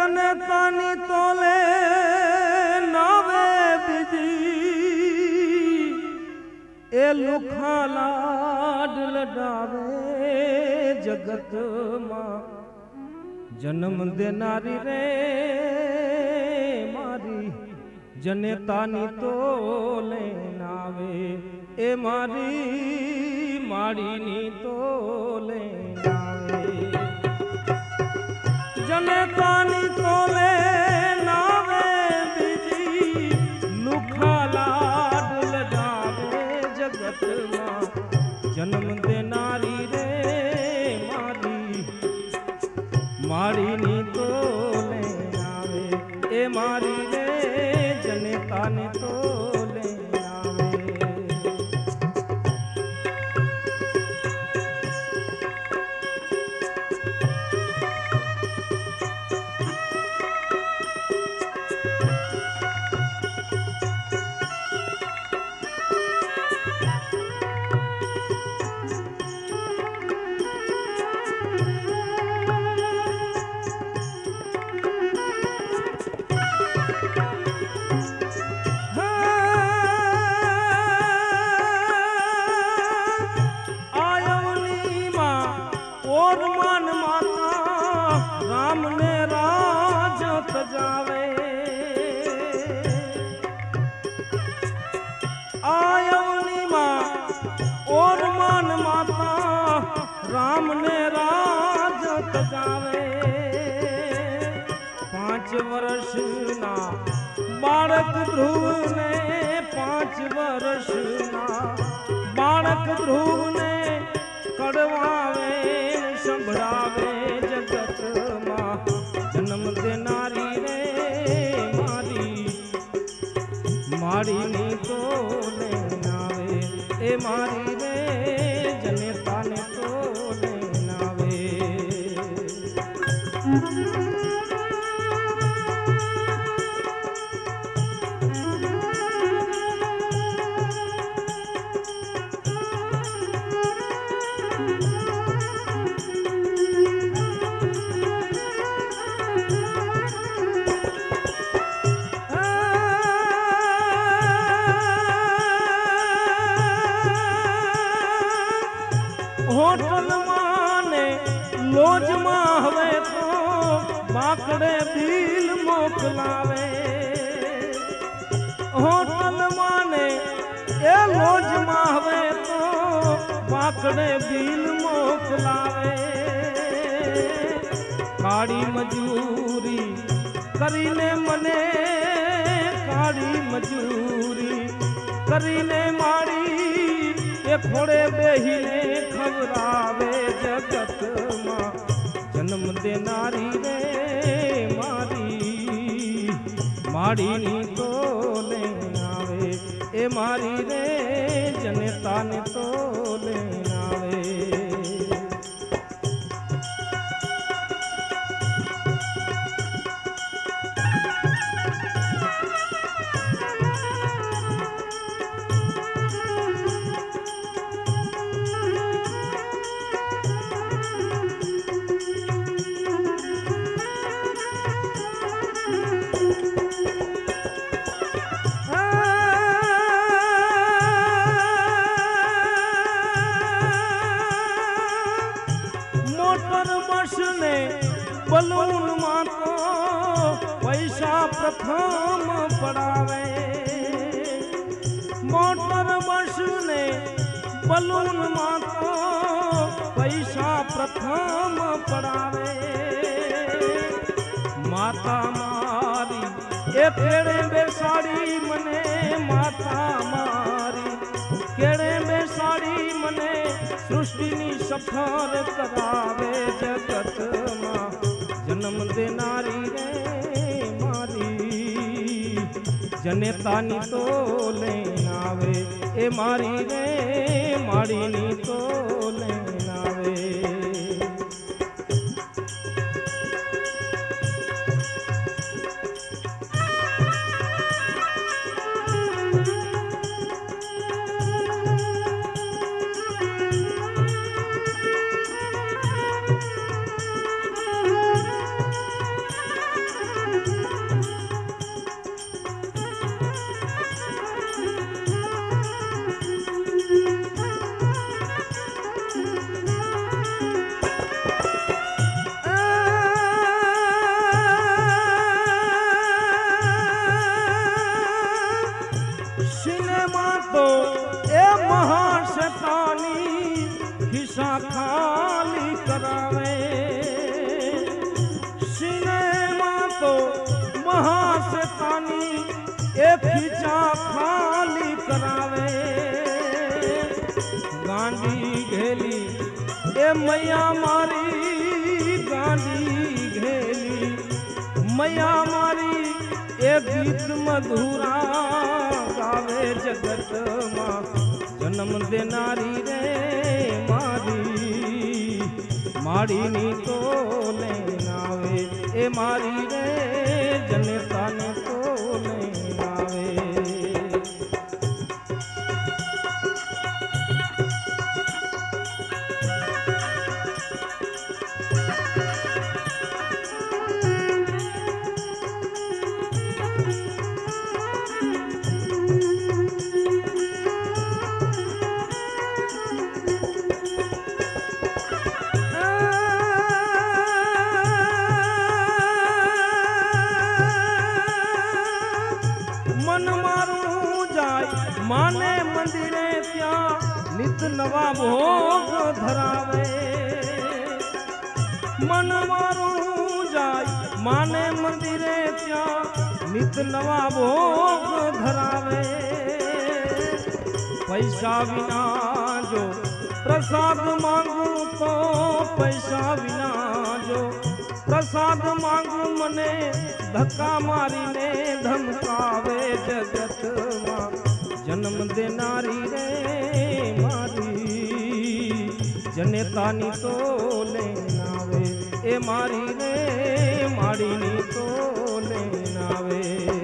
जनतानी तोले नावे बिजी ए लुखा लाड लडावे जगत मां जन्म देनारी रे मारी जनतानी तोले नावे ए मारी माड़ीनी तोले नावे जनतानी तोले नावे बिजी लुखा लाड लडावे जगत मां जन्म देनारी रे मारी माड़ीनी तोले नावे ए मारी रे जनतानी तोले आयवनी मां और मान माता राम ने राज तजावे 5 वर्ष ना बालक ध्रुव ने 5 वर्ष ना बालक ध्रुव ने कड़वावे संभळावे जगत मां जन्म देनारी रे मारी माड़ीनी तोले नावे ए मारी रे जनतानी तोले नावे होटल माने लोज मां हवे तो बाकड़े बिल मोकलावे होटल माने ए लोज मां हवे तो बाकड़े बिल मोकलावे काड़ी मजूरी करीने मने काड़ी मजूरी करीने माड़ी ए खोड़े बेहीने खबरावे जगत मां जन्म देनारी रे मारी माड़ीनी तोले नावे ए मारी रे जनतानी तोले नावे बलून मातो पैसा प्रथम पड़ावे मोटर बस ने बलून मातो पैसा प्रथम पड़ावे माता मारी ए केड़े बेसाड़ी मने माता मारी केड़े बेसाड़ी मने सृष्टि नी सफर करावे जगत मां जन्म देनारी रे मारी जनतानी तोले नावे ए मारी रे माड़ीनी तोले नावे खिस्सा खाली करावे। सिनेमा तो महाशैतानी एक खिस्सा खाली करावे। गांडी घेली ए मैया मारी, गांडी घेली मैया मारी, ए गीत मधुरा गावे जगत मां जन्म देनारी रे मारी, माड़ी नी तो लेनावे ए मारी रे जनता ने तो लेनावे। मन मारू जाय माने मंदिरे त्या नित नवा भोग धरावे। मन मारू जाय माने मंदिरे त्या नित नवा भोग धरावे। पैसा विना जो प्रसाद मांगू तो पैसा विना जो प्रसाद मांगू मने धक्का मारी ने धमकावे जगत मां जन्म देनारी रे मारी, जनेता नी तो लेनावे ए मारी रे माड़ी नी तो लेनावे।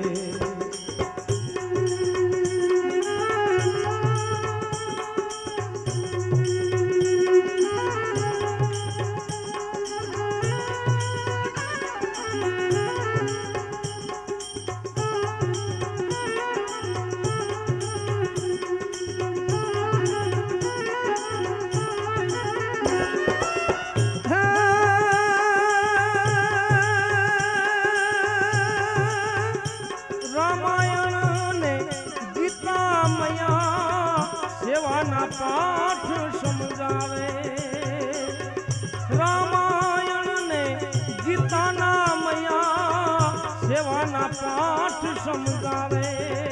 पाठ समझावे। रामायण ने गीता ना मैया सेवाना पाठ समझावे।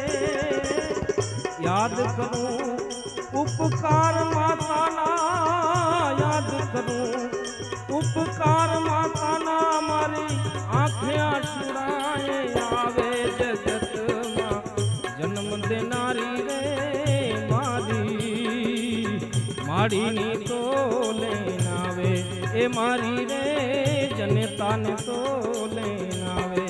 याद करूं उपकार माता ना, याद करूं उपकार माता ना, मारी आँखें छुड़ाए आवे जगत मां जन्म देनारी रे माड़ी नी तो लेनावे ए मारी रे जनता ने तो लेनावे।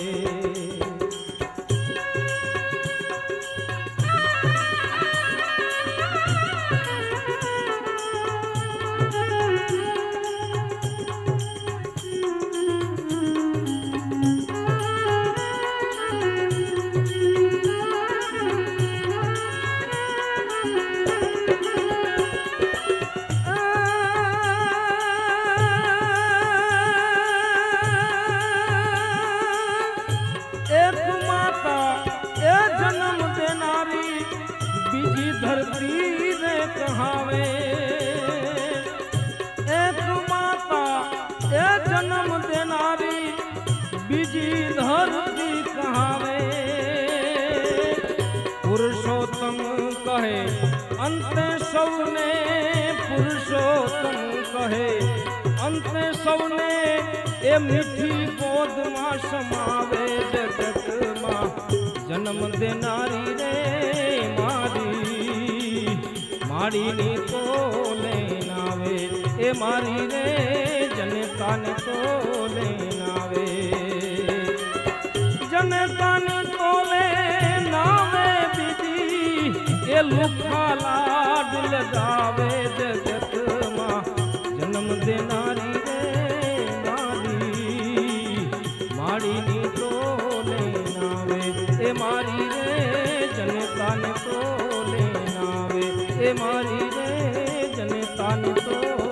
धरती रे कहावे एक माता ए जन्म देनारी, बीजी धरती कहावे। पुरुषोत्तम कहे अंते सौने, पुरुषोत्तम कहे अंते सौने, ए मीठी गोद मां समावे जगत मां जन्म देनारी रे मारी, माड़ी नी तो लेनावे ए मारी रे जनता ने तो लेनावे। जनता ने तो लेनावे बीजी ए लुखा लाड लगावे जगत मां जन्म देनारी रे मारी, माड़ी नी तो लेनावे ए मारी रे जनता ने तो लेनावे ए मारी रे जनता ने तो